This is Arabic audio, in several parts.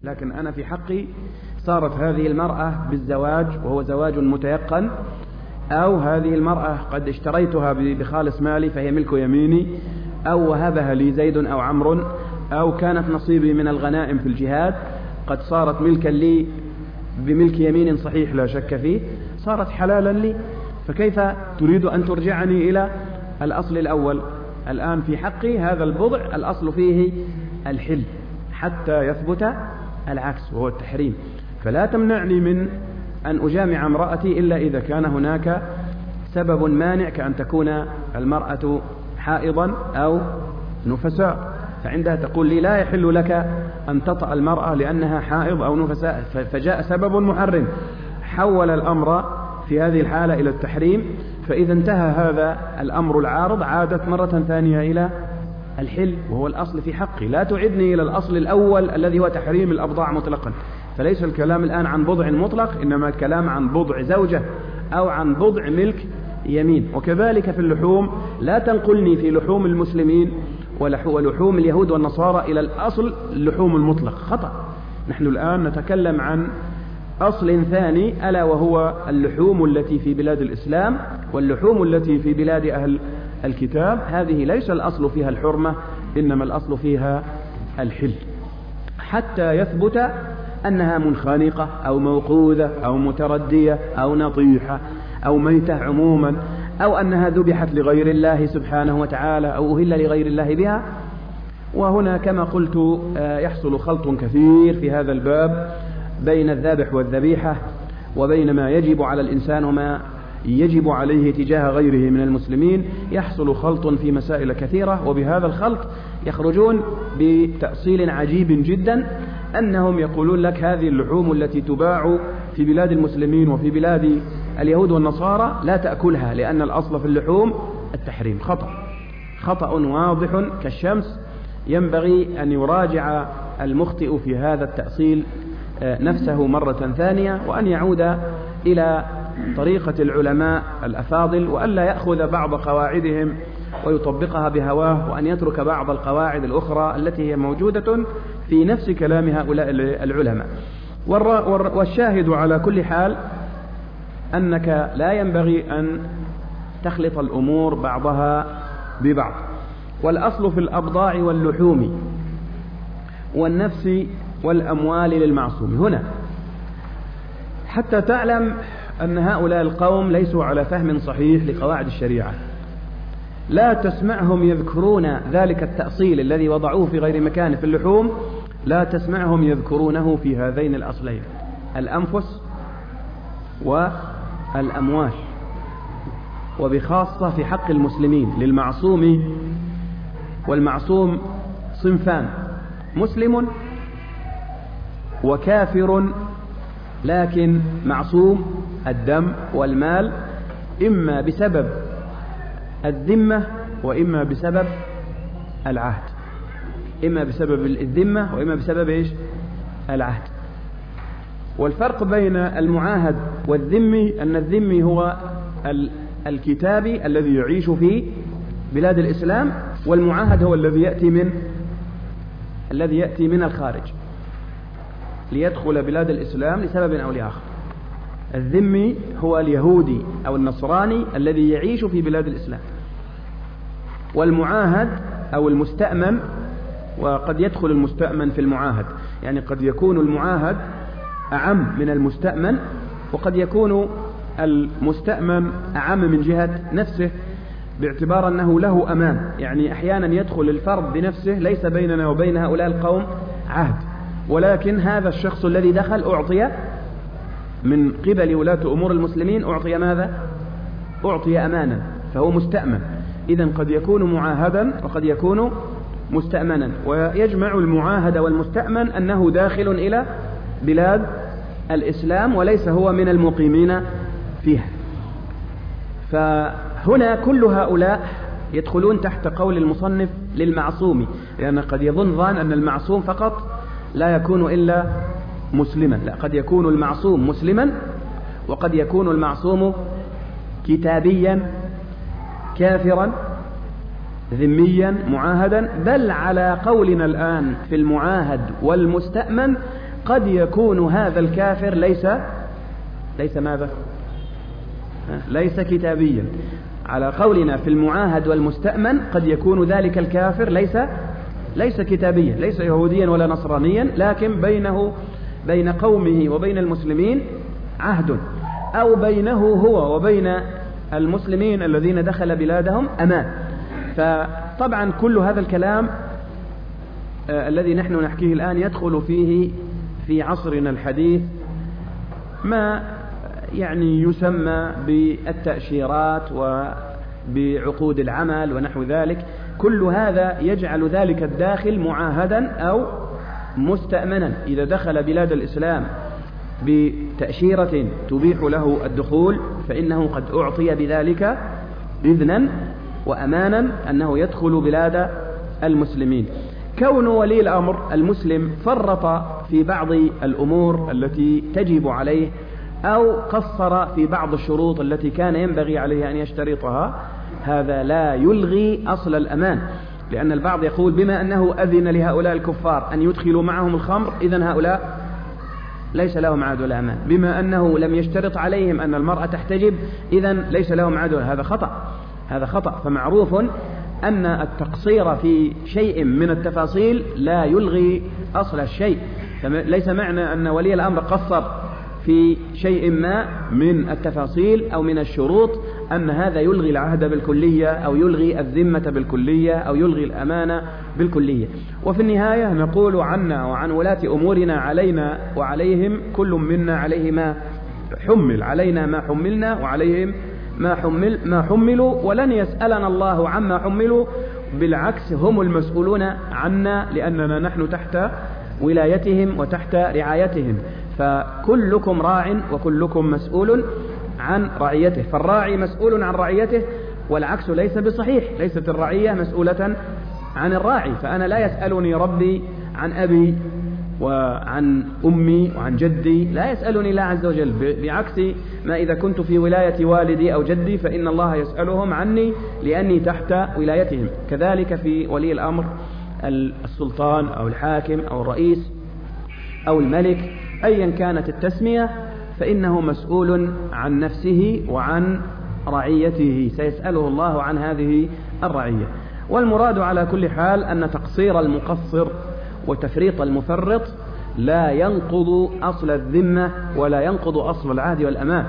لكن أنا في حقي صارت هذه المرأة بالزواج وهو زواج متيقن، أو هذه المرأة قد اشتريتها بخالص مالي فهي ملك يميني، أو وهبها لي زيد أو عمرو، أو كانت نصيبي من الغنائم في الجهاد قد صارت ملكا لي بملك يمين صحيح لا شك فيه، صارت حلالا لي، فكيف تريد أن ترجعني إلى الأصل الأول؟ الآن في حقي هذا البضع الأصل فيه الحل حتى يثبت العكس وهو التحريم، فلا تمنعني من أن أجامع امرأتي إلا إذا كان هناك سبب مانع، كأن تكون المرأة حائضا أو نفساء، فعندها تقول لي لا يحل لك أن تطأ المرأة لأنها حائض أو نفساء، فجاء سبب محرم حول الأمر في هذه الحالة إلى التحريم، فإذا انتهى هذا الأمر العارض عادت مرة ثانية إلى الحل وهو الأصل في حقي. لا تعدني إلى الأصل الأول الذي هو تحريم الأبضاع مطلقا، فليس الكلام الآن عن بضع مطلق، إنما الكلام عن بضع زوجة أو عن بضع ملك يمين. وكذلك في اللحوم لا تنقلني في لحوم المسلمين ولحوم اليهود والنصارى إلى الأصل اللحوم المطلق، خطأ. نحن الآن نتكلم عن أصل ثاني ألا وهو اللحوم التي في بلاد الإسلام واللحوم التي في بلاد أهل الكتاب، هذه ليس الأصل فيها الحرمة إنما الأصل فيها الحل حتى يثبت أنها منخنقة أو موقوذة أو متردية أو نطيحة أو ميتة عموما، أو أنها ذبحت لغير الله سبحانه وتعالى أو أهل لغير الله بها. وهنا كما قلت يحصل خلط كثير في هذا الباب بين الذابح والذبيحة، وبين ما يجب على الإنسان وما يجب عليه تجاه غيره من المسلمين، يحصل خلط في مسائل كثيرة، وبهذا الخلط يخرجون بتأصيل عجيب جدا، أنهم يقولون لك هذه اللحوم التي تباع في بلاد المسلمين وفي بلاد اليهود والنصارى لا تأكلها لأن الأصل في اللحوم التحريم. خطأ واضح كالشمس، ينبغي أن يراجع المخطئ في هذا التأصيل نفسه مرة ثانية، وأن يعود إلى طريقة العلماء الأفاضل، وألا يأخذ بعض قواعدهم ويطبقها بهواه، وأن يترك بعض القواعد الأخرى التي هي موجودة في نفس كلام هؤلاء العلماء. والشاهد على كل حال أنك لا ينبغي أن تخلط الأمور بعضها ببعض. والأصل في الأبضاع واللحوم والنفس والأموال للمعصوم. هنا حتى تعلم أن هؤلاء القوم ليسوا على فهم صحيح لقواعد الشريعة، لا تسمعهم يذكرون ذلك التأصيل الذي وضعوه في غير مكان في اللحوم، لا تسمعهم يذكرونه في هذين الأصلين، الأنفس والأموال، وبخاصة في حق المسلمين للمعصوم. والمعصوم صنفان: مسلم وكافر، لكن معصوم الدم والمال إما بسبب الذمة وإما بسبب العهد، إما بسبب الذمة وإما بسبب إيش؟ العهد. والفرق بين المعاهد والذمي أن الذمي هو الكتابي الذي يعيش في بلاد الإسلام، والمعاهد هو الذي يأتي من الخارج ليدخل بلاد الإسلام لسبب أو لآخر. الذمي هو اليهودي أو النصراني الذي يعيش في بلاد الإسلام، والمعاهد أو المستأمن، وقد يدخل المستأمن في المعاهد، يعني قد يكون المعاهد أعم من المستأمن، وقد يكون المستأمن أعم من جهة نفسه باعتبار أنه له أمان، يعني أحيانا يدخل الفرد بنفسه، ليس بيننا وبين هؤلاء القوم عهد، ولكن هذا الشخص الذي دخل أعطي من قبل ولاة أمور المسلمين، أعطي ماذا؟ أعطي أمانا، فهو مستأمن. إذن قد يكون معاهدا وقد يكون مستأمنا، ويجمع المعاهد والمستأمن أنه داخل إلى بلاد الإسلام وليس هو من المقيمين فيها. فهنا كل هؤلاء يدخلون تحت قول المصنف للمعصوم، لأن قد يظن أن المعصوم فقط لا يكون إلا مسلما، لا، قد يكون المعصوم مسلما، وقد يكون المعصوم كتابيا كافرا ذميا معاهدا، بل على قولنا الآن في المعاهد والمستأمن قد يكون هذا الكافر ليس ماذا؟ ليس كتابيا. على قولنا في المعاهد والمستأمن قد يكون ذلك الكافر ليس كتابيا، ليس يهوديا ولا نصرانيا، لكن بين قومه وبين المسلمين عهد، أو بينه هو وبين المسلمين الذين دخل بلادهم أمان. فطبعا كل هذا الكلام الذي نحن نحكيه الآن يدخل فيه في عصرنا الحديث ما يعني يسمى بالتأشيرات وبعقود العمل ونحو ذلك. كل هذا يجعل ذلك الداخل معاهدا أو مستأمنا. إذا دخل بلاد الإسلام بتأشيرة تبيح له الدخول فإنه قد أعطي بذلك إذنا وأمانا أنه يدخل بلاد المسلمين. كون ولي الأمر المسلم فرط في بعض الأمور التي تجب عليه أو قصر في بعض الشروط التي كان ينبغي عليه أن يشترطها، هذا لا يلغي أصل الأمان. لأن البعض يقول بما أنه أذن لهؤلاء الكفار أن يدخلوا معهم الخمر إذن هؤلاء ليس لهم عهد ولا أمان، بما أنه لم يشترط عليهم أن المرأة تحتجب إذن ليس لهم عهد. هذا خطأ. فمعروف أن التقصير في شيء من التفاصيل لا يلغي أصل الشيء. ليس معنى أن ولي الأمر قصر في شيء ما من التفاصيل أو من الشروط أن هذا يلغي العهد بالكلية أو يلغي الذمة بالكلية أو يلغي الأمانة بالكلية. وفي النهاية نقول عنا وعن ولاة أمورنا علينا وعليهم كل منا عليه ما حمل، علينا ما حملنا وعليهم ما حملوا، ولن يسألنا الله عما حملوا، بالعكس هم المسؤولون عنا لأننا نحن تحت ولايتهم وتحت رعايتهم. فكلكم راع وكلكم مسؤول عن رعيته، فالراعي مسؤول عن رعيته والعكس ليس بصحيح. ليست الرعية مسؤولة عن الراعي، فأنا لا يسألني ربي عن أبي وعن أمي وعن جدي، لا يسألني الله عز وجل، بعكس ما إذا كنت في ولاية والدي أو جدي فإن الله يسألهم عني لأني تحت ولايتهم. كذلك في ولي الأمر السلطان أو الحاكم أو الرئيس أو الملك أيا كانت التسمية فإنه مسؤول عن نفسه وعن رعيته، سيسأله الله عن هذه الرعية. والمراد على كل حال أن تقصير المقصر وتفريط المفرط لا ينقض أصل الذمة ولا ينقض أصل العهد والأمان.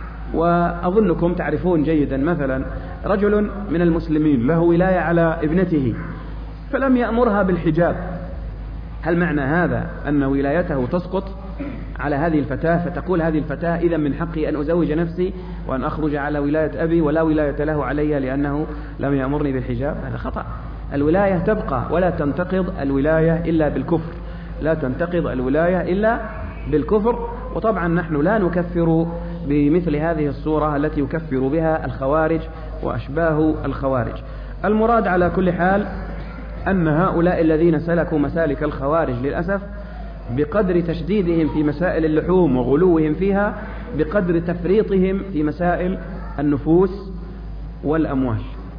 وأظنكم تعرفون جيدا مثلا رجل من المسلمين له ولاية على ابنته فلم يأمرها بالحجاب، هل معنى هذا أن ولايته تسقط على هذه الفتاة فتقول هذه الفتاة إذا من حقي أن أزوج نفسي وأن أخرج على ولاية أبي ولا ولاية له علي لأنه لم يأمرني بالحجاب؟ هذا خطأ. الولاية تبقى ولا تنتقض الولاية إلا بالكفر، لا تنتقض الولاية إلا بالكفر. وطبعا نحن لا نكفر بمثل هذه الصورة التي يكفر بها الخوارج وأشباه الخوارج. المراد على كل حال أن هؤلاء الذين سلكوا مسالك الخوارج للأسف بقدر تشديدهم في مسائل اللحوم وغلوهم فيها بقدر تفريطهم في مسائل النفوس والأموال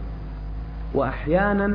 وأحيانا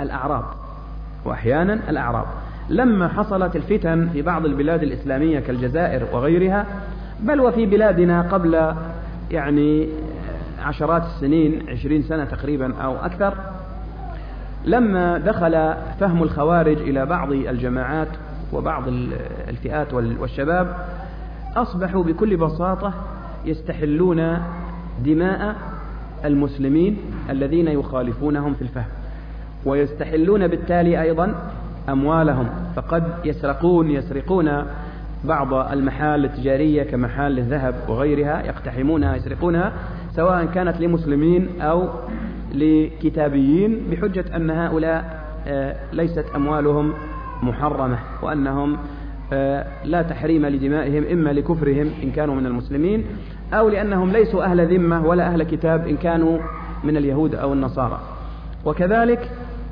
الأعراض. لما حصلت الفتن في بعض البلاد الإسلامية كالجزائر وغيرها، بل وفي بلادنا قبل يعني عشرات السنين 20 سنة تقريبا أو أكثر، لما دخل فهم الخوارج إلى بعض الجماعات وبعض الفئات والشباب أصبحوا بكل بساطة يستحلون دماء المسلمين الذين يخالفونهم في الفهم، ويستحلون بالتالي أيضا أموالهم، فقد يسرقون بعض المحال التجارية كمحال الذهب وغيرها، يقتحمونها يسرقونها سواء كانت لمسلمين أو لكتابيين بحجة أن هؤلاء ليست أموالهم محرمة وأنهم لا تحريم لدمائهم إما لكفرهم إن كانوا من المسلمين أو لأنهم ليسوا أهل ذمة ولا أهل كتاب إن كانوا من اليهود أو النصارى. وكذلك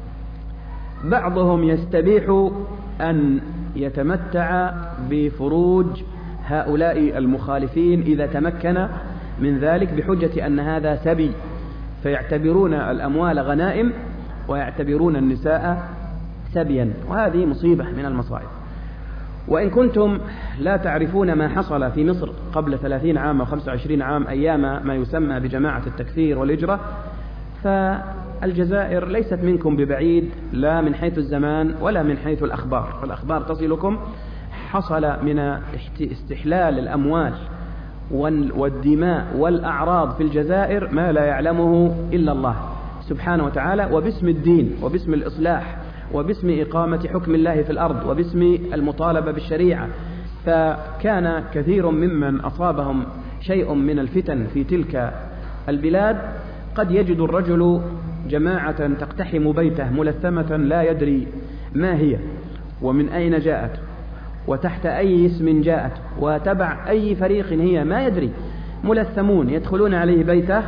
بعضهم يستبيح أن يتمتع بفروج هؤلاء المخالفين إذا تمكن من ذلك بحجة أن هذا سبي، فيعتبرون الأموال غنائم ويعتبرون النساء سبيا، وهذه مصيبة من المصائب. وإن كنتم لا تعرفون ما حصل في مصر قبل 30 عام أو 25 عام أيام ما يسمى بجماعة التكفير والهجرة، فالجزائر ليست منكم ببعيد لا من حيث الزمان ولا من حيث الأخبار، فالأخبار تصلكم. حصل من استحلال الأموال والدماء والأعراض في الجزائر ما لا يعلمه إلا الله سبحانه وتعالى، وباسم الدين وباسم الإصلاح وباسم إقامة حكم الله في الأرض وباسم المطالبة بالشريعة. فكان كثير ممن أصابهم شيء من الفتن في تلك البلاد قد يجد الرجل جماعة تقتحم بيته ملثمة لا يدري ما هي ومن أين جاءت وتحت أي اسم جاءت وتبع أي فريق هي، ما يدري، ملثمون يدخلون عليه بيته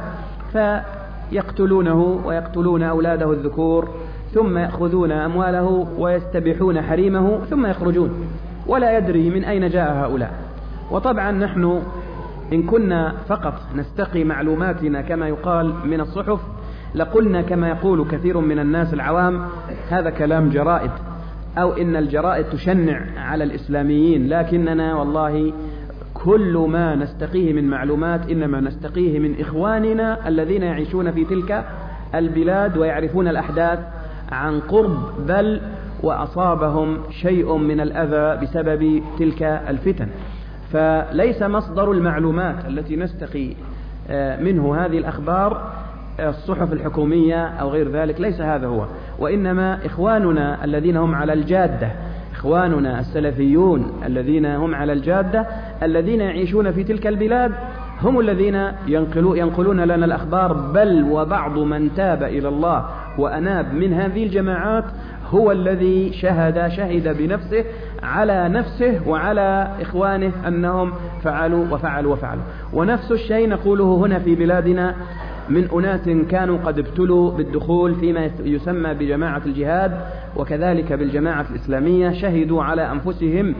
فيقتلونه ويقتلون أولاده الذكور، ثم يأخذون أمواله ويستبيحون حريمه ثم يخرجون، ولا يدري من أين جاء هؤلاء. وطبعا نحن إن كنا فقط نستقي معلوماتنا كما يقال من الصحف لقلنا كما يقول كثير من الناس العوام هذا كلام جرائد، أو إن الجرائد تشنع على الإسلاميين، لكننا والله كل ما نستقيه من معلومات إنما نستقيه من إخواننا الذين يعيشون في تلك البلاد ويعرفون الأحداث عن قرب، بل وأصابهم شيء من الأذى بسبب تلك الفتن. فليس مصدر المعلومات التي نستقي منه هذه الأخبار الصحف الحكومية أو غير ذلك، ليس هذا هو، وإنما إخواننا الذين هم على الجادة، إخواننا السلفيون الذين هم على الجادة الذين يعيشون في تلك البلاد هم الذين ينقلون لنا الأخبار، بل وبعض من تاب إلى الله وأناب من هذه الجماعات هو الذي شهد بنفسه على نفسه وعلى إخوانه أنهم فعلوا وفعلوا وفعلوا. ونفس الشيء نقوله هنا في بلادنا من أناس كانوا قد ابتلوا بالدخول فيما يسمى بجماعة الجهاد وكذلك بالجماعة الإسلامية، شهدوا على أنفسهم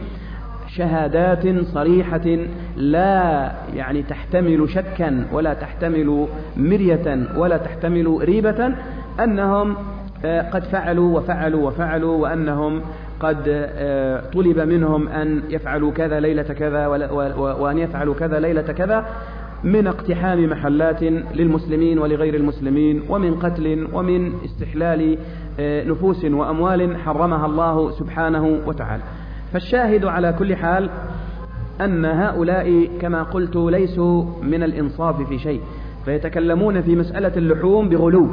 شهادات صريحة لا يعني تحتمل شكا ولا تحتمل مرية ولا تحتمل ريبة أنهم قد فعلوا وفعلوا وفعلوا، وأنهم قد طلب منهم أن يفعلوا كذا ليلة كذا وأن يفعلوا كذا ليلة كذا من اقتحام محلات للمسلمين ولغير المسلمين، ومن قتل ومن استحلال نفوس وأموال حرمها الله سبحانه وتعالى. فالشاهد على كل حال أن هؤلاء كما قلت ليسوا من الإنصاف في شيء، فيتكلمون في مسألة اللحوم بغلو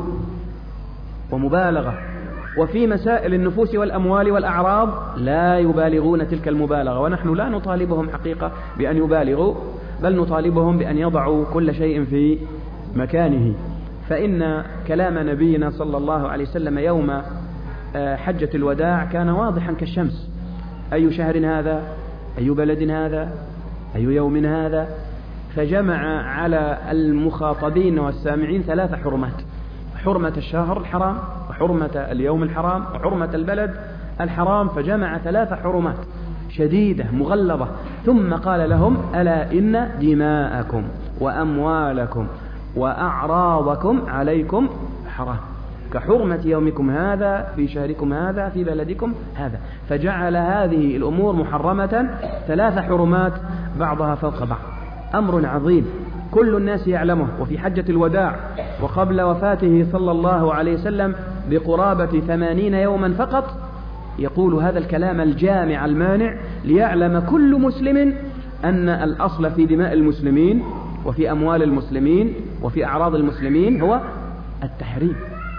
ومبالغة، وفي مسائل النفوس والأموال والأعراض لا يبالغون تلك المبالغة. ونحن لا نطالبهم حقيقة بأن يبالغوا، بل نطالبهم بأن يضعوا كل شيء في مكانه. فإن كلام نبينا صلى الله عليه وسلم يوم حجة الوداع كان واضحا كالشمس: أي شهر هذا، أي بلد هذا، أي يوم هذا، فجمع على المخاطبين والسامعين 3 حرمات: حرمة الشهر الحرام، وحرمة اليوم الحرام، وحرمة البلد الحرام، فجمع 3 حرمات شديدة مغلظة، ثم قال لهم: ألا إن دماءكم وأموالكم وأعراضكم عليكم حرام كحرمة يومكم هذا في شهركم هذا في بلدكم هذا. فجعل هذه الأمور محرمة، 3 حرمات بعضها فوق بعض، أمر عظيم كل الناس يعلمه. وفي حجة الوداع وقبل وفاته صلى الله عليه وسلم بقرابة 80 يوما فقط يقول هذا الكلام الجامع المانع ليعلم كل مسلم أن الأصل في دماء المسلمين وفي أموال المسلمين وفي أعراض المسلمين هو التحريم،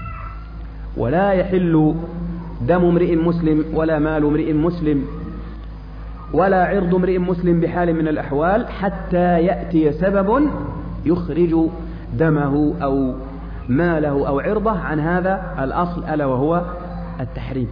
ولا يحل دم امرئ مسلم ولا مال امرئ مسلم ولا عرض امرئ مسلم بحال من الأحوال حتى يأتي سبب يخرج دمه أو ماله أو عرضه عن هذا الأصل ألا وهو التحريم.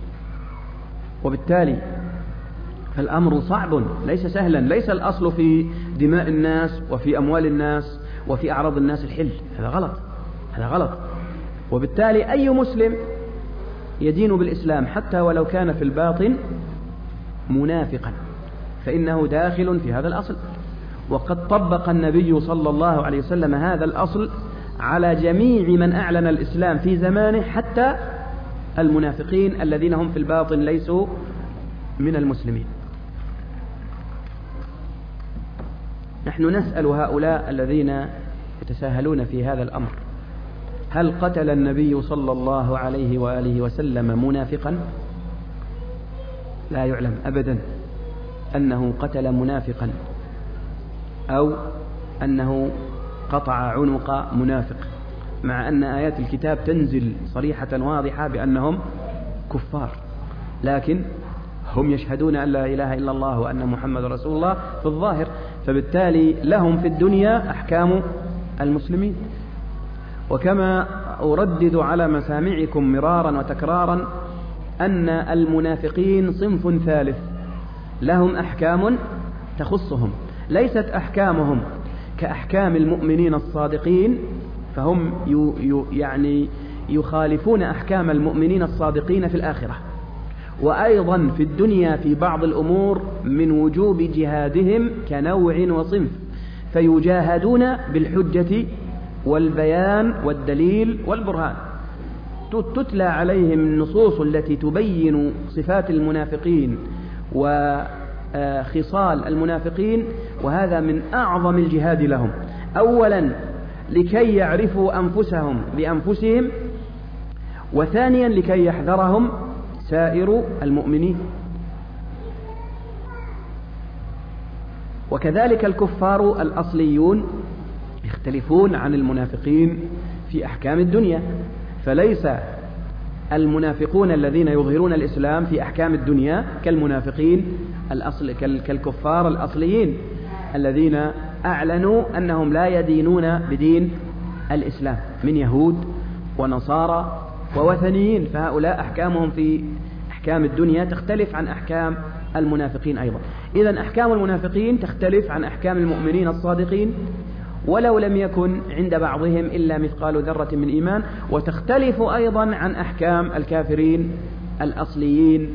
وبالتالي فالأمر صعب ليس سهلا، ليس الأصل في دماء الناس وفي أموال الناس وفي أعراض الناس الحل، هذا غلط، هذا غلط. وبالتالي أي مسلم يدين بالإسلام حتى ولو كان في الباطن منافقا فإنه داخل في هذا الأصل. وقد طبق النبي صلى الله عليه وسلم هذا الأصل على جميع من أعلن الإسلام في زمانه، حتى المنافقين الذين هم في الباطن ليسوا من المسلمين. نحن نسأل هؤلاء الذين يتساهلون في هذا الأمر: هل قتل النبي صلى الله عليه وآله وسلم منافقا؟ لا يعلم أبدا أنه قتل منافقا أو أنه قطع عنق منافق، مع أن آيات الكتاب تنزل صريحة واضحة بأنهم كفار، لكن هم يشهدون أن لا إله إلا الله وأن محمد رسول الله في الظاهر، فبالتالي لهم في الدنيا أحكام المسلمين. وكما أردد على مسامعكم مرارا وتكرارا أن المنافقين صنف ثالث لهم أحكام تخصهم، ليست أحكامهم كأحكام المؤمنين الصادقين، فهم يعني يخالفون أحكام المؤمنين الصادقين في الآخرة، وأيضا في الدنيا في بعض الأمور من وجوب جهادهم كنوع وصنف، فيجاهدون بالحجة والبيان والدليل والبرهان، تتلى عليهم النصوص التي تبين صفات المنافقين وخصال المنافقين، وهذا من أعظم الجهاد لهم، أولا لكي يعرفوا أنفسهم بأنفسهم، وثانيا لكي يحذرهم سائر المؤمنين. وكذلك الكفار الأصليون يختلفون عن المنافقين في أحكام الدنيا، فليس المنافقون الذين يظهرون الإسلام في أحكام الدنيا كالمنافقين كالكفار الأصليين الذين أعلنوا أنهم لا يدينون بدين الإسلام من يهود ونصارى ووثنيين، فهؤلاء أحكامهم في أحكام الدنيا تختلف عن أحكام المنافقين أيضا. إذن أحكام المنافقين تختلف عن أحكام المؤمنين الصادقين ولو لم يكن عند بعضهم إلا مثقال ذرة من إيمان، وتختلف أيضا عن أحكام الكافرين الأصليين.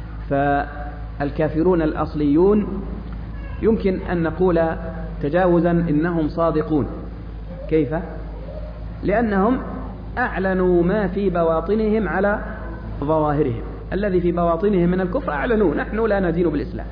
فالكافرون الأصليون يمكن أن نقول تجاوزا إنهم صادقون. كيف؟ لأنهم أعلنوا ما في بواطنهم على ظواهرهم، الذي في بواطنهم من الكفر أعلنوا نحن لا ندين بالإسلام،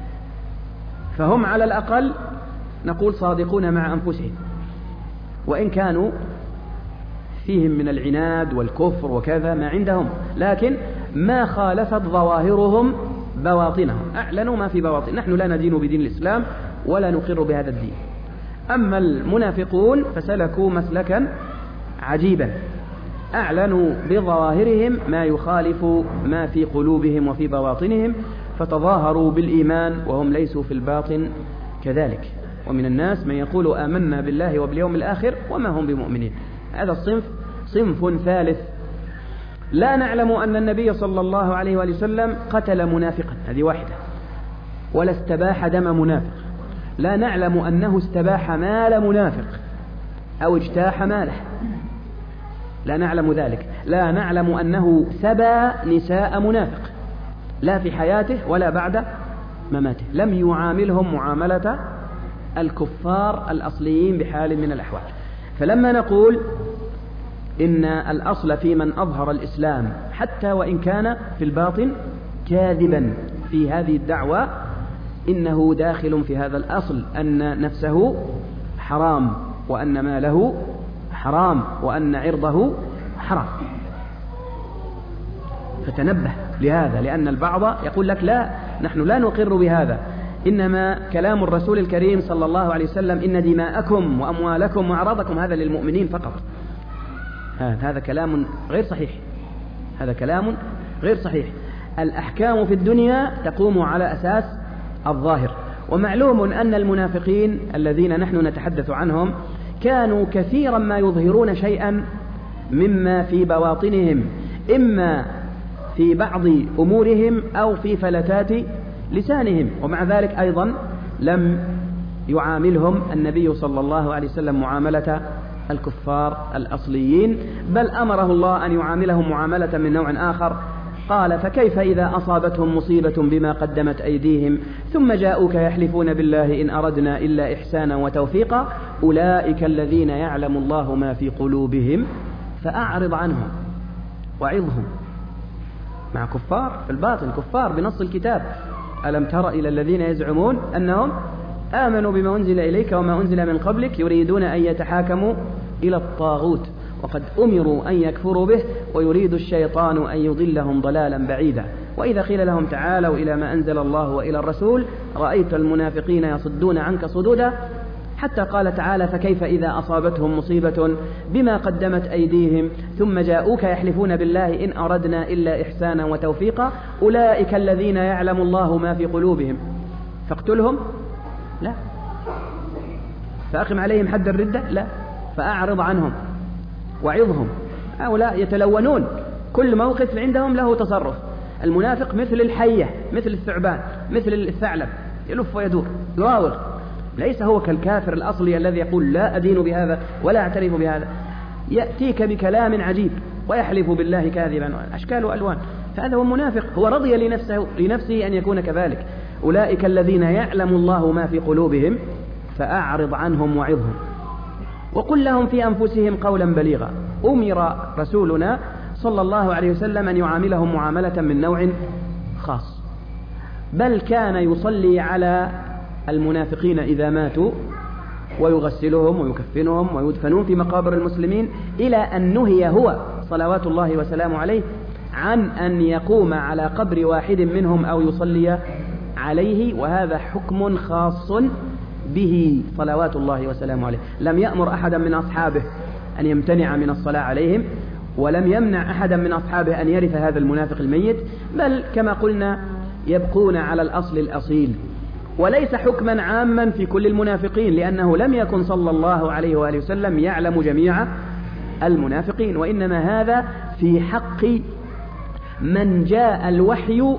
فهم على الأقل نقول صادقون مع أنفسهم، وإن كانوا فيهم من العناد والكفر وكذا ما عندهم، لكن ما خالفت ظواهرهم بواطنهم، أعلنوا ما في بواطن، نحن لا ندين بدين الإسلام ولا نقر بهذا الدين. أما المنافقون فسلكوا مسلكا عجيبا، أعلنوا بظواهرهم ما يخالف ما في قلوبهم وفي بواطنهم، فتظاهروا بالإيمان وهم ليسوا في الباطن كذلك. ومن الناس من يقول آمنا بالله وباليوم الآخر وما هم بمؤمنين. هذا الصنف صنف ثالث. لا نعلم أن النبي صلى الله عليه وآله وسلم قتل منافقا، هذه واحدة، ولا استباح دم منافق. لا نعلم أنه استباح مال منافق أو اجتاح ماله، لا نعلم ذلك. لا نعلم أنه سبى نساء منافق، لا في حياته ولا بعد مماته، لم يعاملهم معاملة الكفار الأصليين بحال من الأحوال. فلما نقول إن الأصل في من أظهر الإسلام حتى وإن كان في الباطن كاذبا في هذه الدعوة، إنه داخل في هذا الأصل أن نفسه حرام، وأن ماله حرام، وأن عرضه حرام. فتنبه لهذا، لأن البعض يقول لك لا، نحن لا نقر بهذا، إنما كلام الرسول الكريم صلى الله عليه وسلم إن دماءكم وأموالكم وأعراضكم هذا للمؤمنين فقط. هذا كلام غير صحيح، هذا كلام غير صحيح. الأحكام في الدنيا تقوم على أساس الظاهر، ومعلوم أن المنافقين الذين نحن نتحدث عنهم كانوا كثيرا ما يظهرون شيئا مما في بواطنهم، إما في بعض أمورهم أو في فلتات لسانهم، ومع ذلك أيضا لم يعاملهم النبي صلى الله عليه وسلم معاملة الكفار الأصليين، بل أمره الله أن يعاملهم معاملة من نوع آخر. قال فكيف إذا أصابتهم مصيبة بما قدمت أيديهم ثم جاءوك يحلفون بالله إن أردنا إلا إحسانا وتوفيقا أولئك الذين يعلم الله ما في قلوبهم فأعرض عنهم وعظهم. مع كفار في الباطن، كفار بنص الكتاب. ألم تر إلى الذين يزعمون أنهم آمنوا بما أنزل إليك وما أنزل من قبلك يريدون أن يتحاكموا إلى الطاغوت وقد أمروا أن يكفروا به ويريد الشيطان أن يضلهم ضلالا بعيدا. وإذا قيل لهم تعالوا إلى ما أنزل الله وإلى الرسول رأيت المنافقين يصدون عنك صدودا، حتى قال تعالى فكيف إذا أصابتهم مصيبة بما قدمت أيديهم ثم جاءوك يحلفون بالله إن أردنا إلا إحسانا وتوفيقا أولئك الذين يعلم الله ما في قلوبهم فاقتلهم لا، فأقم عليهم حد الردة لا، فأعرض عنهم وعظهم. هؤلاء يتلونون، كل موقف عندهم له تصرف. المنافق مثل الحية، مثل الثعبان، مثل الثعلب، يلف ويدور يراوغ، ليس هو كالكافر الأصلي الذي يقول لا أدين بهذا ولا أعترف بهذا، يأتيك بكلام عجيب ويحلف بالله كاذبا، أشكال وألوان. فهذا هو منافق، هو رضي لنفسه أن يكون كذلك. أولئك الذين يعلم الله ما في قلوبهم فأعرض عنهم وعظهم وقل لهم في أنفسهم قولا بليغا. أمر رسولنا صلى الله عليه وسلم أن يعاملهم معاملة من نوع خاص، بل كان يصلي على المنافقين إذا ماتوا ويغسلهم ويكفنهم ويدفنون في مقابر المسلمين، إلى أن نهي هو صلوات الله وسلامه عليه عن أن يقوم على قبر واحد منهم أو يصلي عليه، وهذا حكم خاص به صلوات الله وسلامه عليه. لم يأمر أحدا من أصحابه أن يمتنع من الصلاة عليهم، ولم يمنع أحدا من أصحابه أن يرث هذا المنافق الميت، بل كما قلنا يبقون على الأصل الأصيل. وليس حكما عاما في كل المنافقين، لأنه لم يكن صلى الله عليه وآله وسلم يعلم جميع المنافقين، وإنما هذا في حق من جاء الوحي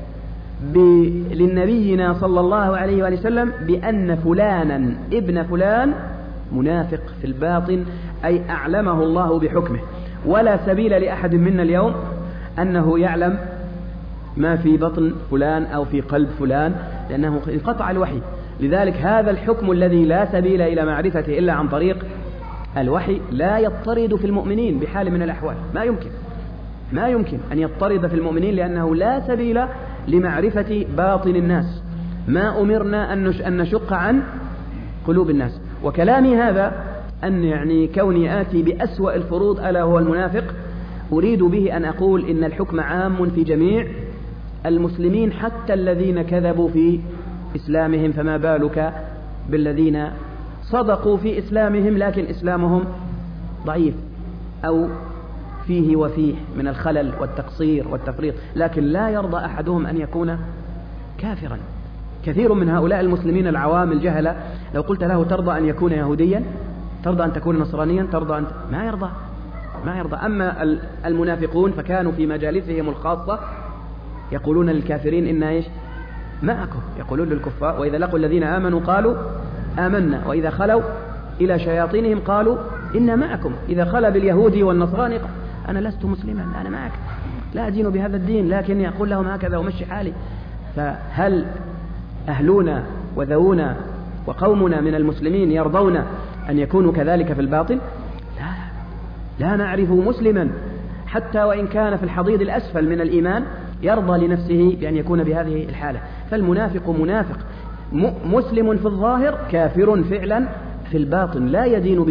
للنبينا صلى الله عليه وآله وسلم بأن فلانا ابن فلان منافق في الباطن، أي أعلمه الله بحكمه. ولا سبيل لأحد منا اليوم أنه يعلم ما في بطن فلان أو في قلب فلان، لأنه انقطع الوحي. لذلك هذا الحكم الذي لا سبيل إلى معرفته إلا عن طريق الوحي لا يضطرد في المؤمنين بحال من الأحوال، ما يمكن أن يضطرد في المؤمنين، لأنه لا سبيل لمعرفة باطن الناس. ما أمرنا أن نشق عن قلوب الناس. وكلامي هذا أن يعني كوني آتي بأسوأ الفروض ألا هو المنافق، أريد به أن أقول إن الحكم عام في جميع المسلمين حتى الذين كذبوا في إسلامهم، فما بالك بالذين صدقوا في إسلامهم لكن إسلامهم ضعيف أو فيه وفيه من الخلل والتقصير والتفريط، لكن لا يرضى أحدهم أن يكون كافرا. كثير من هؤلاء المسلمين العوام الجهلة لو قلت له ترضى أن يكون يهوديا، ترضى أن تكون نصرانيا، ترضى أن ما يرضى. أما المنافقون فكانوا في مجالسهم الخاصة يقولون للكافرين إن إيش معكم، يقولون للكفار وإذا لقوا الذين آمنوا قالوا آمنا وإذا خلوا إلى شياطينهم قالوا إنا معكم. إذا خلا باليهودي والنصراني أنا لست مسلما، أنا معك، لا أدين بهذا الدين، لكن يقول لهم هكذا ومشي حالي. فهل أهلنا وذوونا وقومنا من المسلمين يرضون أن يكونوا كذلك في الباطن؟ لا نعرف مسلما حتى وإن كان في الحضيض الأسفل من الإيمان يرضى لنفسه بأن يكون بهذه الحالة. فالمنافق منافق، مسلم في الظاهر كافر فعلا في الباطن، لا يدين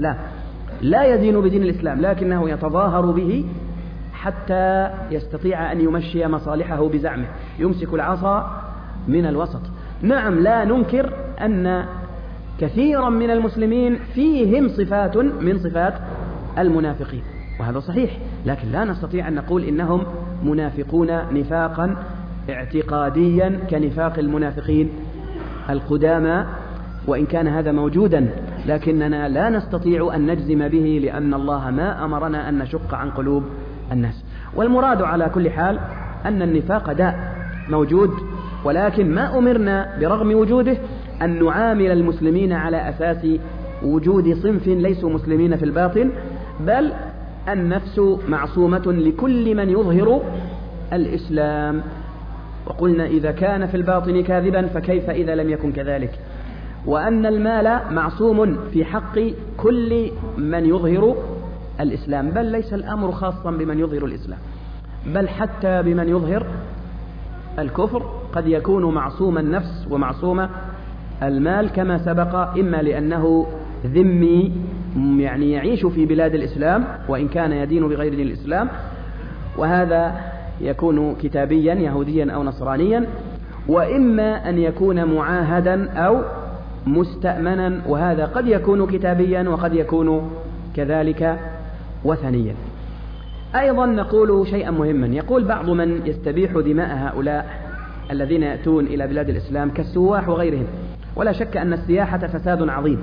بدين الإسلام، لكنه يتظاهر به حتى يستطيع أن يمشي مصالحه بزعمه، يمسك العصا من الوسط. نعم، لا ننكر أن كثيرا من المسلمين فيهم صفات من صفات المنافقين، وهذا صحيح، لكن لا نستطيع أن نقول إنهم منافقون نفاقا اعتقاديا كنفاق المنافقين القدامى، وإن كان هذا موجودا، لكننا لا نستطيع أن نجزم به، لأن الله ما أمرنا أن نشق عن قلوب الناس. والمراد على كل حال أن النفاق داء موجود، ولكن ما أمرنا برغم وجوده أن نعامل المسلمين على أساس وجود صنف ليسوا مسلمين في الباطن، بل النفس معصومة لكل من يظهر الإسلام. وقلنا إذا كان في الباطن كاذبا فكيف إذا لم يكن كذلك، وأن المال معصوم في حق كل من يظهر الإسلام، بل ليس الأمر خاصا بمن يظهر الإسلام، بل حتى بمن يظهر الكفر قد يكون معصوم النفس ومعصوم المال كما سبق، إما لأنه ذمي يعني يعيش في بلاد الإسلام وإن كان يدين بغير دين الإسلام، وهذا يكون كتابيا يهوديا أو نصرانيا، وإما أن يكون معاهدا أو مستأمنا، وهذا قد يكون كتابيا وقد يكون كذلك وثنيا. أيضا نقول شيئا مهما، يقول بعض من يستبيح دماء هؤلاء الذين يأتون إلى بلاد الإسلام كالسواح وغيرهم، ولا شك أن السياحة فساد عظيم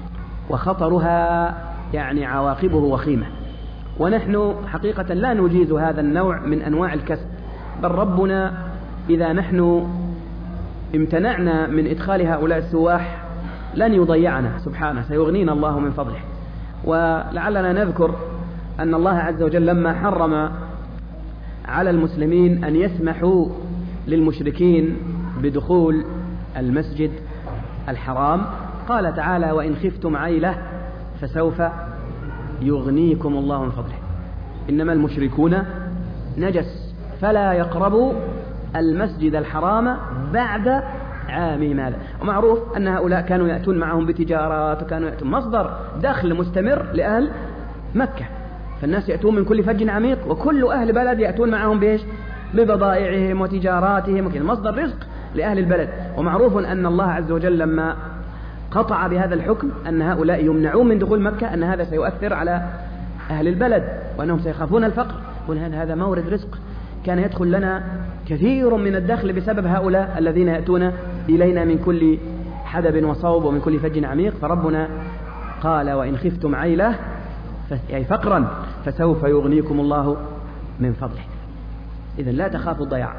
وخطرها يعني عواقبه وخيمة، ونحن حقيقة لا نجيز هذا النوع من أنواع الكسب، بل ربنا إذا نحن امتنعنا من إدخال هؤلاء السواح لن يضيعنا سبحانه، سيغنينا الله من فضله. ولعلنا نذكر أن الله عز وجل لما حرم على المسلمين أن يسمحوا للمشركين بدخول المسجد الحرام قال تعالى: وإن خفتم عيلة فسوف يغنيكم الله من فضله، إنما المشركون نجس فلا يقربوا المسجد الحرام بعد عامهم هذا. ومعروف أن هؤلاء كانوا يأتون معهم بتجارات، وكانوا يأتون مصدر دخل مستمر لأهل مكة، فالناس يأتون من كل فج عميق، وكل أهل بلد يأتون معهم بإيش؟ ببضائعهم وتجاراتهم، وكذا مصدر رزق لأهل البلد. ومعروف أن الله عز وجل لما قطع بهذا الحكم أن هؤلاء يمنعون من دخول مكة أن هذا سيؤثر على أهل البلد وأنهم سيخافون الفقر، هذا مورد رزق كان يدخل لنا كثير من الدخل بسبب هؤلاء الذين يأتون إلينا من كل حدب وصوب ومن كل فج عميق. فربنا قال: وإن خفتم عيلة أي فقرا فسوف يغنيكم الله من فضله. إذن لا تخافوا الضياع.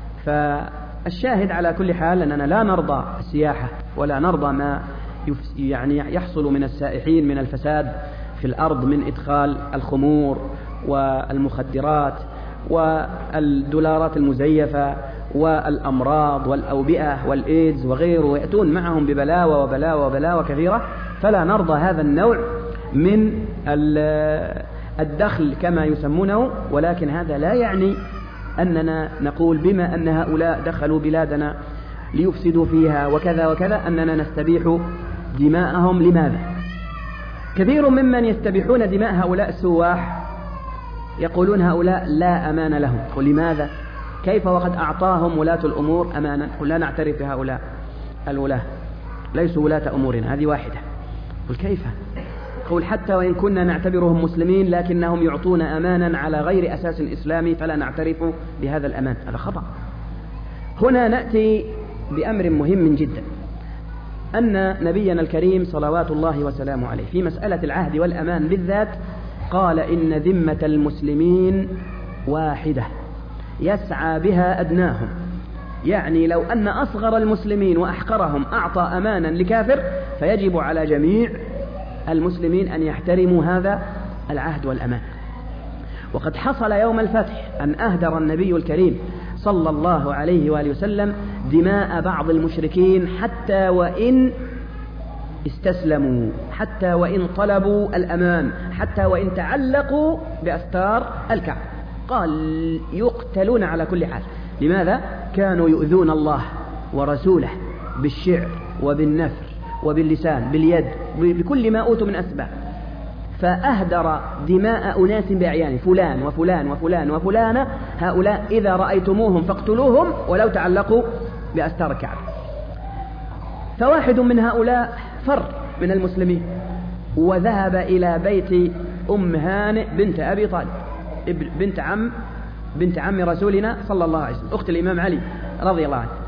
فالشاهد على كل حال أننا لا نرضى السياحة ولا نرضى ما يعني يحصل من السائحين من الفساد في الأرض من إدخال الخمور والمخدرات والدولارات المزيفة والأمراض والأوبئة والإيدز وغيره، ويأتون معهم ببلاوى وبلاوى وبلاوى كثيرة. فلا نرضى هذا النوع من الدخل كما يسمونه، ولكن هذا لا يعني أننا نقول بما أن هؤلاء دخلوا بلادنا ليفسدوا فيها وكذا وكذا أننا نستبيح دماءهم. لماذا؟ كثير ممن يستبيحون دماء هؤلاء السواح يقولون هؤلاء لا أمان لهم. قل لماذا؟ كيف وقد أعطاهم ولاة الأمور أمانا؟ قل لا نعترف بهؤلاء الولاة، ليسوا ولاة أمورنا. هذه واحدة. قل كيف؟ قل حتى وإن كنا نعتبرهم مسلمين لكنهم يعطون أمانا على غير أساس إسلامي فلا نعترف بهذا الأمان. هذا خطأ. هنا نأتي بأمر مهم جدا، أن نبينا الكريم صلوات الله وسلامه عليه في مسألة العهد والأمان بالذات قال: إن ذمة المسلمين واحدة يسعى بها أدناهم. يعني لو أن أصغر المسلمين وأحقرهم أعطى أمانا لكافر فيجب على جميع المسلمين أن يحترموا هذا العهد والأمان. وقد حصل يوم الفتح أن أهدر النبي الكريم صلى الله عليه وآله وسلم دماء بعض المشركين حتى وإن استسلموا، حتى وإن طلبوا الأمان، حتى وإن تعلقوا بأستار الكعبة. قال: يقتلون على كل حال. لماذا؟ كانوا يؤذون الله ورسوله بالشعر وبالنثر وباللسان باليد بكل ما أوتوا من أسباب. فأهدر دماء أناس بأعيان، فلان وفلان وفلان وفلان، هؤلاء إذا رأيتموهم فاقتلوهم ولو تعلقوا بأستار الكعبة. فواحد من هؤلاء فر من المسلمين وذهب إلى بيت أم هانئ بنت أبي طالب بنت عم رسولنا صلى الله عليه وسلم، أخت الإمام علي رضي الله عنه.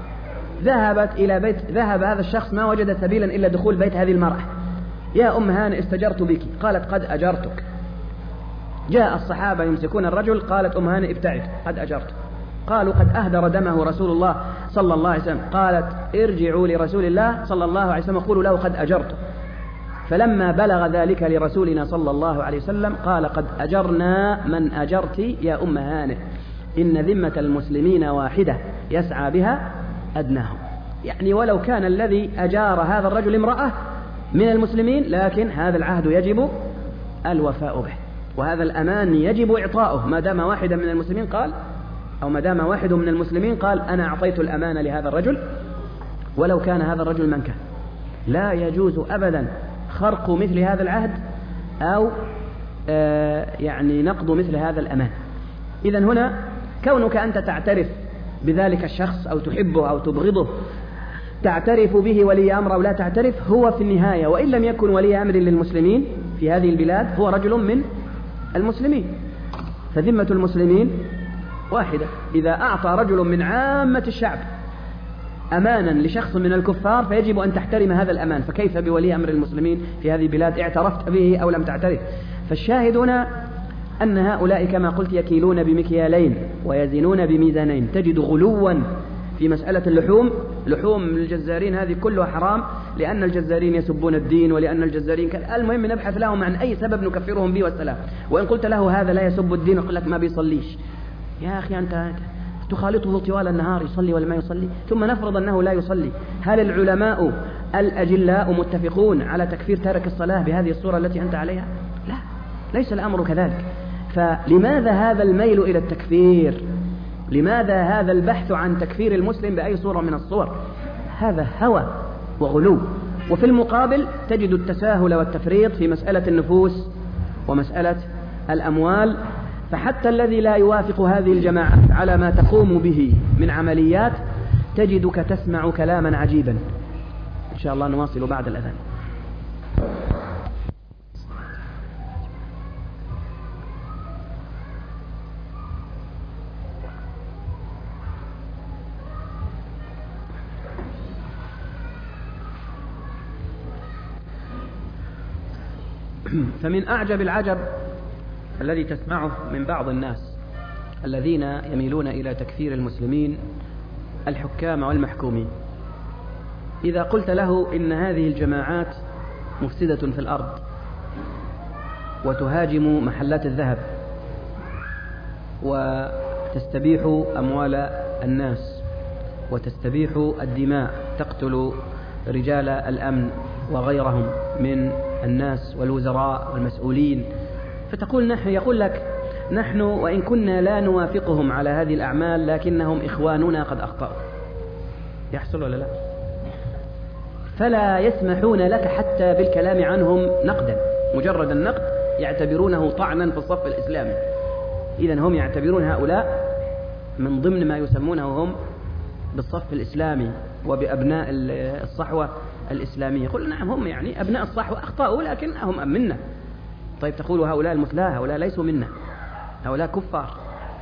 ذهب هذا الشخص ما وجد سبيلا إلا دخول بيت هذه المرأة. يا أم هانئ استجرت بك. قالت: قد أجرتك. جاء الصحابة يمسكون الرجل، قالت أم هانئ: ابتعد، قد أجرت. قالوا: قد أهدر دمه رسول الله صلى الله عليه وسلم. قالت: ارجعوا لرسول الله صلى الله عليه وسلم قولوا له قد أجرت. فلما بلغ ذلك لرسولنا صلى الله عليه وسلم قال: قد أجرنا من أجرت يا أم هانئ، إن ذمة المسلمين واحدة يسعى بها أدناهم. يعني ولو كان الذي أجار هذا الرجل امرأة من المسلمين، لكن هذا العهد يجب الوفاء به، وهذا الأمان يجب إعطاؤه ما دام واحدا من المسلمين قال، أو ما دام واحد من المسلمين قال: أنا أعطيت الأمان لهذا الرجل ولو كان هذا الرجل من كان. لا يجوز أبدا خرق مثل هذا العهد أو يعني نقض مثل هذا الأمان. إذن هنا كونك أنت تعترف بذلك الشخص أو تحبه أو تبغضه، تعترف به ولي أمر أو لا تعترف، هو في النهاية وإن لم يكن ولي أمر للمسلمين في هذه البلاد هو رجل من المسلمين، فذمة المسلمين واحدة. إذا أعطى رجل من عامة الشعب أمانا لشخص من الكفار فيجب أن تحترم هذا الأمان، فكيف بولي أمر المسلمين في هذه البلاد اعترفت به أو لم تعترف؟ فالشاهد هنا أن هؤلاء كما قلت يكيلون بمكيالين ويزنون بميزانين. تجد غلوا في مسألة اللحوم، لحوم الجزارين هذه كلها حرام، لأن الجزارين يسبون الدين ولأن الجزارين المهم نبحث لهم عن أي سبب نكفرهم به والسلام. وإن قلت له هذا لا يسب الدين يقول لك ما بيصليش. يا أخي أنت تخالطه طوال النهار يصلي ولا ما يصلي، ثم نفرض أنه لا يصلي، هل العلماء الأجلاء متفقون على تكفير تارك الصلاة بهذه الصورة التي أنت عليها؟ لا، ليس الأمر كذلك. فلماذا هذا الميل إلى التكفير؟ لماذا هذا البحث عن تكفير المسلم بأي صورة من الصور؟ هذا هوى وغلو. وفي المقابل تجد التساهل والتفريط في مسألة النفوس ومسألة الأموال. فحتى الذي لا يوافق هذه الجماعات على ما تقوم به من عمليات تجدك تسمع كلاما عجيبا. إن شاء الله نواصل بعد الأذان. فمن أعجب العجب الذي تسمعه من بعض الناس الذين يميلون إلى تكفير المسلمين الحكام والمحكومين، إذا قلت له إن هذه الجماعات مفسدة في الأرض وتهاجم محلات الذهب وتستبيح أموال الناس وتستبيح الدماء، تقتل رجال الأمن وغيرهم من الناس والوزراء والمسؤولين، فتقول يقول لك نحن وإن كنا لا نوافقهم على هذه الأعمال لكنهم إخواننا قد أخطأوا. يحصل ولا لا؟ فلا يسمحون لك حتى بالكلام عنهم نقدا، مجرد النقد يعتبرونه طعنا في الصف الإسلامي. إذن هم يعتبرون هؤلاء من ضمن ما يسمونه هم بالصف الإسلامي وبأبناء الصحوة الإسلامية. يقول نعم هم يعني أبناء الصحوة أخطأوا لكن هم منا. طيب تقول هؤلاء المثلاء هؤلاء ليسوا منا، هؤلاء كفار.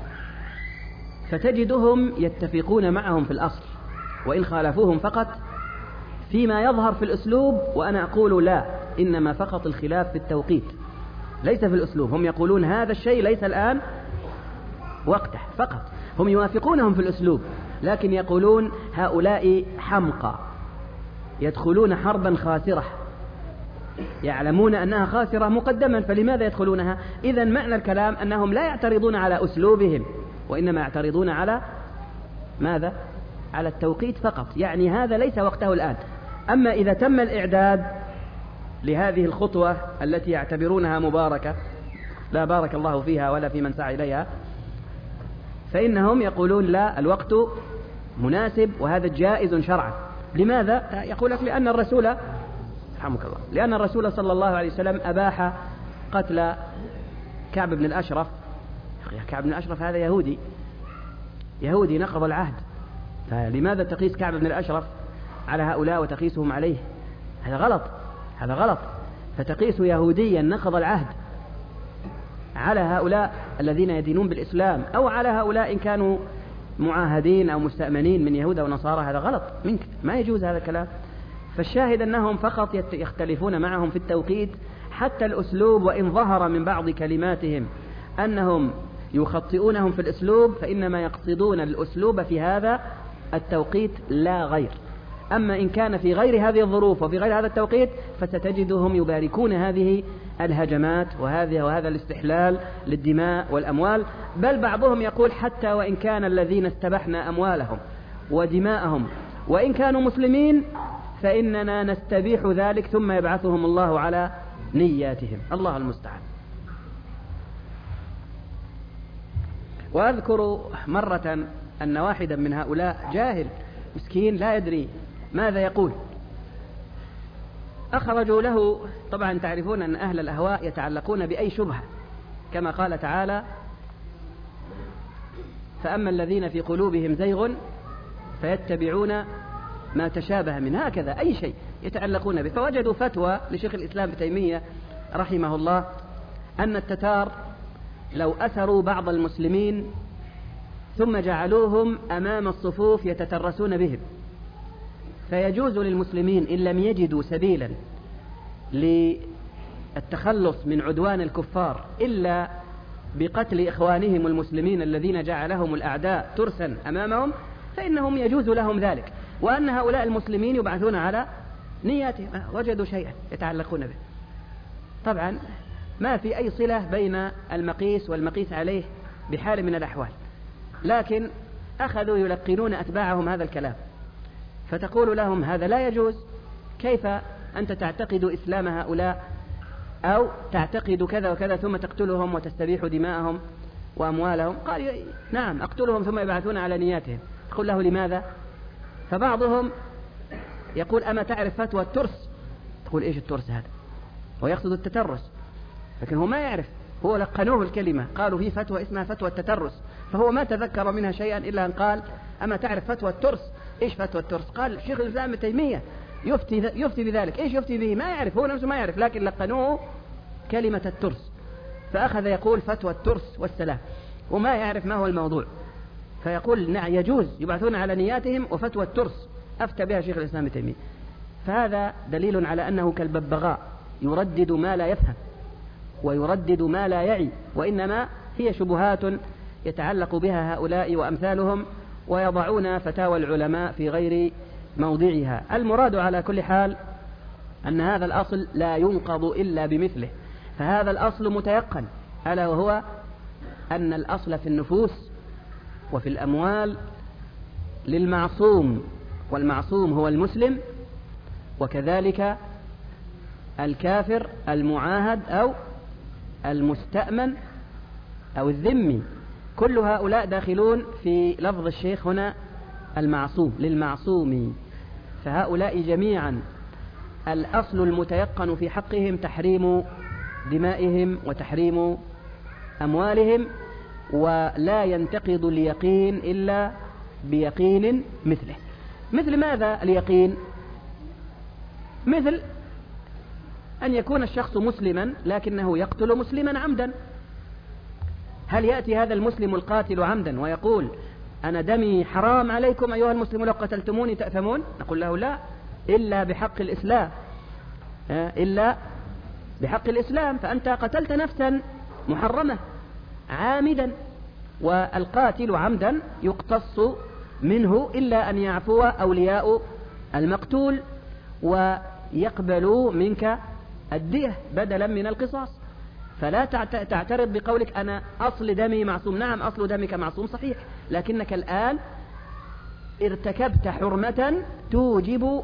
فتجدهم يتفقون معهم في الأصل وإن خالفوهم فقط فيما يظهر في الأسلوب، وأنا أقول لا، إنما فقط الخلاف في التوقيت ليس في الأسلوب. هم يقولون هذا الشيء ليس الآن وقته فقط، هم يوافقونهم في الأسلوب لكن يقولون هؤلاء حمقى يدخلون حربا خاسرة، يعلمون أنها خاسرة مقدما، فلماذا يدخلونها؟ إذن معنى الكلام أنهم لا يعترضون على أسلوبهم وإنما يعترضون على ماذا؟ على التوقيت فقط، يعني هذا ليس وقته الآن. أما إذا تم الإعداد لهذه الخطوة التي يعتبرونها مباركة لا بارك الله فيها ولا في من سعى إليها، فإنهم يقولون لا، الوقت مناسب وهذا جائز شرعا. لماذا؟ يقول لك لأن الرسول رحمك الله، لأن الرسول صلى الله عليه وسلم أباح قتل كعب بن الأشرف. كعب بن الأشرف هذا يهودي نقض العهد، فلماذا تقيس كعب بن الأشرف على هؤلاء وتقيسهم عليه؟ هذا غلط. فتقيس يهوديا نقض العهد على هؤلاء الذين يدينون بالإسلام أو على هؤلاء إن كانوا معاهدين أو مستأمنين من يهود أو نصارى، هذا غلط منك، ما يجوز هذا الكلام. فالشاهد أنهم فقط يختلفون معهم في التوقيت، حتى الأسلوب وإن ظهر من بعض كلماتهم أنهم يخطئونهم في الأسلوب فإنما يقصدون الأسلوب في هذا التوقيت لا غير. أما إن كان في غير هذه الظروف وفي غير هذا التوقيت فستجدهم يباركون هذه الهجمات وهذا الاستحلال للدماء والأموال. بل بعضهم يقول حتى وإن كان الذين استبحنا أموالهم ودماءهم وإن كانوا مسلمين فإننا نستبيح ذلك ثم يبعثهم الله على نياتهم. الله المستعان. وأذكر مرة أن واحدا من هؤلاء جاهل مسكين لا يدري ماذا يقول، أخرجوا له. طبعا تعرفون أن أهل الأهواء يتعلقون بأي شبهة، كما قال تعالى: فأما الذين في قلوبهم زيغ فيتبعون ما تشابه منه، هكذا أي شيء يتعلقون به. فوجدوا فتوى لشيخ الإسلام ابن تيمية رحمه الله أن التتار لو أسروا بعض المسلمين ثم جعلوهم أمام الصفوف يتترسون بهم، فيجوز للمسلمين إن لم يجدوا سبيلا للتخلص من عدوان الكفار إلا بقتل إخوانهم المسلمين الذين جعلهم الأعداء ترسا أمامهم، فإنهم يجوز لهم ذلك، وأن هؤلاء المسلمين يبعثون على نياتهم، وجدوا شيئا يتعلقون به. طبعا ما في أي صلة بين المقيس والمقيس عليه بحال من الأحوال، لكن أخذوا يلقنون أتباعهم هذا الكلام، فتقول لهم: هذا لا يجوز، كيف أنت تعتقد إسلام هؤلاء أو تعتقد كذا وكذا ثم تقتلهم وتستبيح دماءهم وأموالهم؟ قال: نعم أقتلهم ثم يبعثون على نياتهم. تقول له: لماذا؟ فبعضهم يقول: أما تعرف فتوى الترس؟ تقول: إيش الترس هذا؟ ويقصد التترس، لكن هو ما يعرف، هو لقنوه الكلمة، قالوا في فتوى اسمها فتوى التترس، فهو ما تذكر منها شيئا إلا أن قال: أما تعرف فتوى الترس؟ إيش فتوى الترس؟ قال: شيخ الإسلام ابن تيمية يفتي بذلك. إيش يفتي به؟ ما يعرف، هو نفسه ما يعرف، لكن لقنوه كلمة الترس، فأخذ يقول فتوى الترس والسلام، وما يعرف ما هو الموضوع، فيقول: نعم يجوز، يبعثون على نياتهم، وفتوى الترس أفتى بها شيخ الإسلام ابن تيمية. فهذا دليل على أنه كالببغاء يردد ما لا يفهم ويردد ما لا يعي، وإنما هي شبهات يتعلق بها هؤلاء وأمثالهم، ويضعون فتاوى العلماء في غير موضعها. المراد على كل حال أن هذا الأصل لا ينقض إلا بمثله، فهذا الأصل متيقن، ألا وهو أن الأصل في النفوس وفي الأموال للمعصوم، والمعصوم هو المسلم، وكذلك الكافر المعاهد أو المستأمن أو الذمي، كل هؤلاء داخلون في لفظ الشيخ هنا المعصوم، للمعصوم. فهؤلاء جميعا الأصل المتيقن في حقهم تحريم دمائهم وتحريم أموالهم، ولا ينتقض اليقين إلا بيقين مثله. مثل ماذا اليقين؟ مثل أن يكون الشخص مسلما لكنه يقتل مسلما عمدا. هل يأتي هذا المسلم القاتل عمدا ويقول: أنا دمي حرام عليكم أيها المسلمون لو قتلتموني تأثمون؟ نقول له: لا، إلا بحق الإسلام، إلا بحق الإسلام، فأنت قتلت نفسا محرمة عامدا، والقاتل عمدا يقتص منه إلا أن يعفو أولياء المقتول ويقبلوا منك الدية بدلا من القصاص. فلا تعترض بقولك: أنا أصل دمي معصوم. نعم أصل دمك معصوم صحيح، لكنك الآن ارتكبت حرمة توجب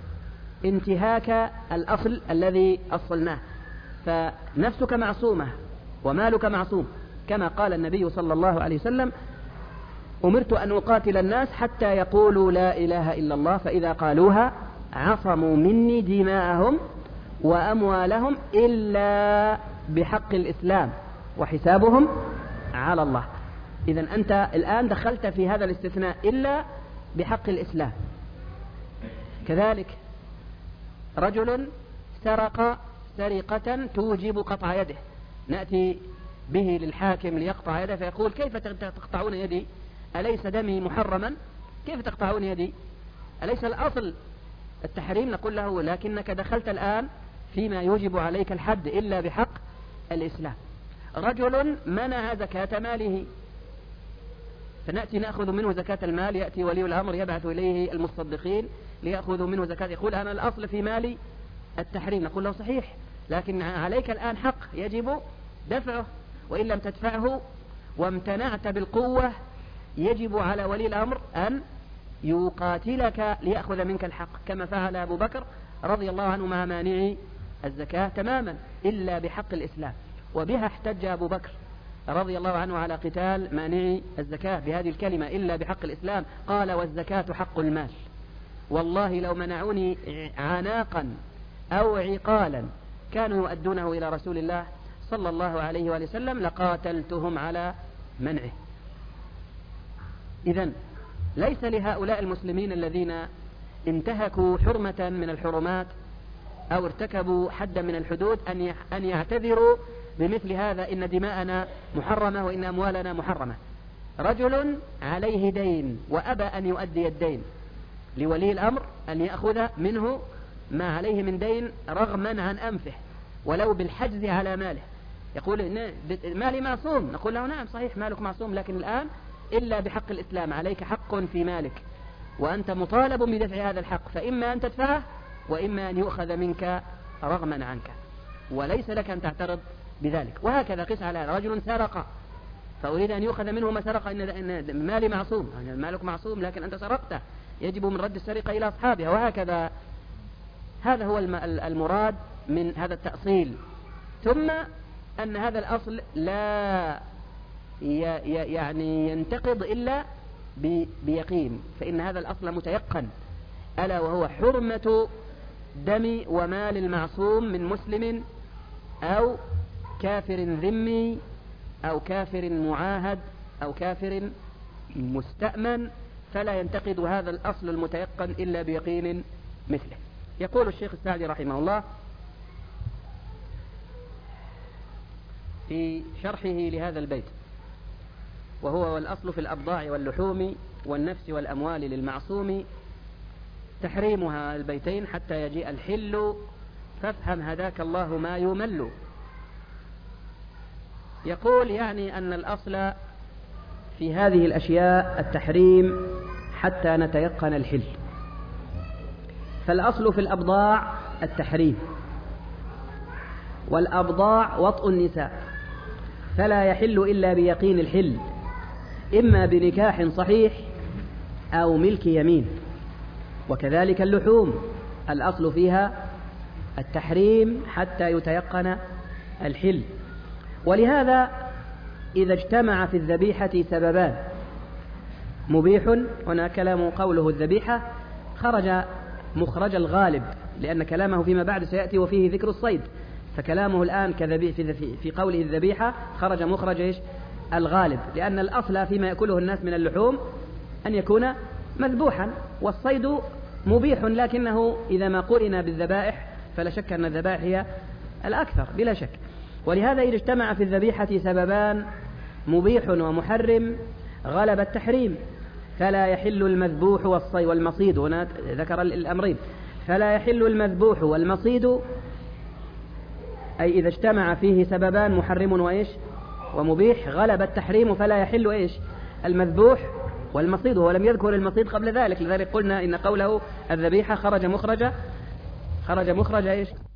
انتهاك الأصل الذي أصلناه، فنفسك معصومة ومالك معصوم، كما قال النبي صلى الله عليه وسلم: أمرت أن أقاتل الناس حتى يقولوا لا إله إلا الله، فإذا قالوها عصموا مني دماءهم وأموالهم إلا بحق الإسلام وحسابهم على الله. إذن أنت الآن دخلت في هذا الاستثناء إلا بحق الإسلام. كذلك رجل سرق سرقة توجب قطع يده، نأتي به للحاكم ليقطع يده، فيقول: كيف تقطعون يدي؟ أليس دمي محرما؟ كيف تقطعون يدي؟ أليس الأصل التحريم؟ نقول له: لكنك دخلت الآن فيما يوجب عليك الحد إلا بحق الإسلام. رجل منع زكاة ماله، فنأتي نأخذ منه زكاة المال، يأتي ولي الأمر يبعث إليه المصدقين ليأخذوا منه زكاة، يقول: أنا الأصل في مالي التحريم. نقول له: صحيح، لكن عليك الآن حق يجب دفعه، وإن لم تدفعه وامتنعت بالقوة يجب على ولي الأمر أن يقاتلك ليأخذ منك الحق، كما فعل أبو بكر رضي الله عنه مع مانعي الزكاة تماما إلا بحق الإسلام. وبها احتج أبو بكر رضي الله عنه على قتال مانعي الزكاة بهذه الكلمة إلا بحق الإسلام، قال: والزكاة حق المال، والله لو منعوني عناقا أو عقالا كانوا يؤدونه إلى رسول الله صلى الله عليه وآله وسلم لقاتلتهم على منعه. إذن ليس لهؤلاء المسلمين الذين انتهكوا حرمة من الحرمات أو ارتكبوا حدا من الحدود أن يعتذروا بمثل هذا: إن دماءنا محرمة وإن أموالنا محرمة. رجل عليه دين وأبى أن يؤدي الدين، لولي الأمر أن يأخذ منه ما عليه من دين رغما عن أنفه ولو بالحجز على ماله. يقول مالي معصوم، نقول له نعم صحيح مالك معصوم، لكن الآن إلا بحق الإسلام عليك حق في مالك وأنت مطالب بدفع هذا الحق، فإما أن تدفعه وإما أن يؤخذ منك رغما عنك، وليس لك أن تعترض بذلك. وهكذا قس على رجل سرق فأريد أن يؤخذ منه ما سرق، إن مالي معصوم، يعني مالك معصوم لكن أنت سرقته، يجب من رد السرقة إلى أصحابها. وهكذا هذا هو المراد من هذا التأصيل. ثم أن هذا الأصل لا يعني ينتقض إلا بيقين، فإن هذا الأصل متيقن، ألا وهو حرمة دم ومال المعصوم من مسلم أو كافر ذمي أو كافر معاهد أو كافر مستأمن، فلا ينتقد هذا الأصل المتيقن إلا بيقين مثله. يقول الشيخ السعدي رحمه الله في شرحه لهذا البيت: وهو والأصل في الأبضاع واللحوم والنفس والأموال للمعصوم تحريمها البيتين حتى يجيء الحل فافهم هداك الله ما يمل. يقول يعني أن الأصل في هذه الأشياء التحريم حتى نتيقن الحل. فالأصل في الأبضاع التحريم، والأبضاع وطء النساء، فلا يحل إلا بيقين الحل، إما بنكاح صحيح أو ملك يمين. وكذلك اللحوم الأصل فيها التحريم حتى يتيقن الحل. ولهذا إذا اجتمع في الذبيحة سببان: مبيح، هنا كلام قوله الذبيحة خرج مخرج الغالب، لأن كلامه فيما بعد سيأتي وفيه ذكر الصيد، فكلامه الآن في قوله الذبيحة خرج مخرج الغالب، لأن الأصل فيما يأكله الناس من اللحوم أن يكون مذبوحا، والصيد مبيح، لكنه إذا ما قرن بالذبائح فلا شك أن الذبائح هي الأكثر بلا شك. ولهذا إذا اجتمع في الذبيحة سببان مبيح ومحرم غلب التحريم، فلا يحل المذبوح والمصيد، هنا ذكر الأمرين، فلا يحل المذبوح والمصيد، أي إذا اجتمع فيه سببان محرم وإيش ومبيح غلب التحريم، فلا يحل إيش المذبوح والمصيد، ولم يذكر المصيد قبل ذلك، لذلك قلنا إن قوله الذبيحة خرج مخرج إيش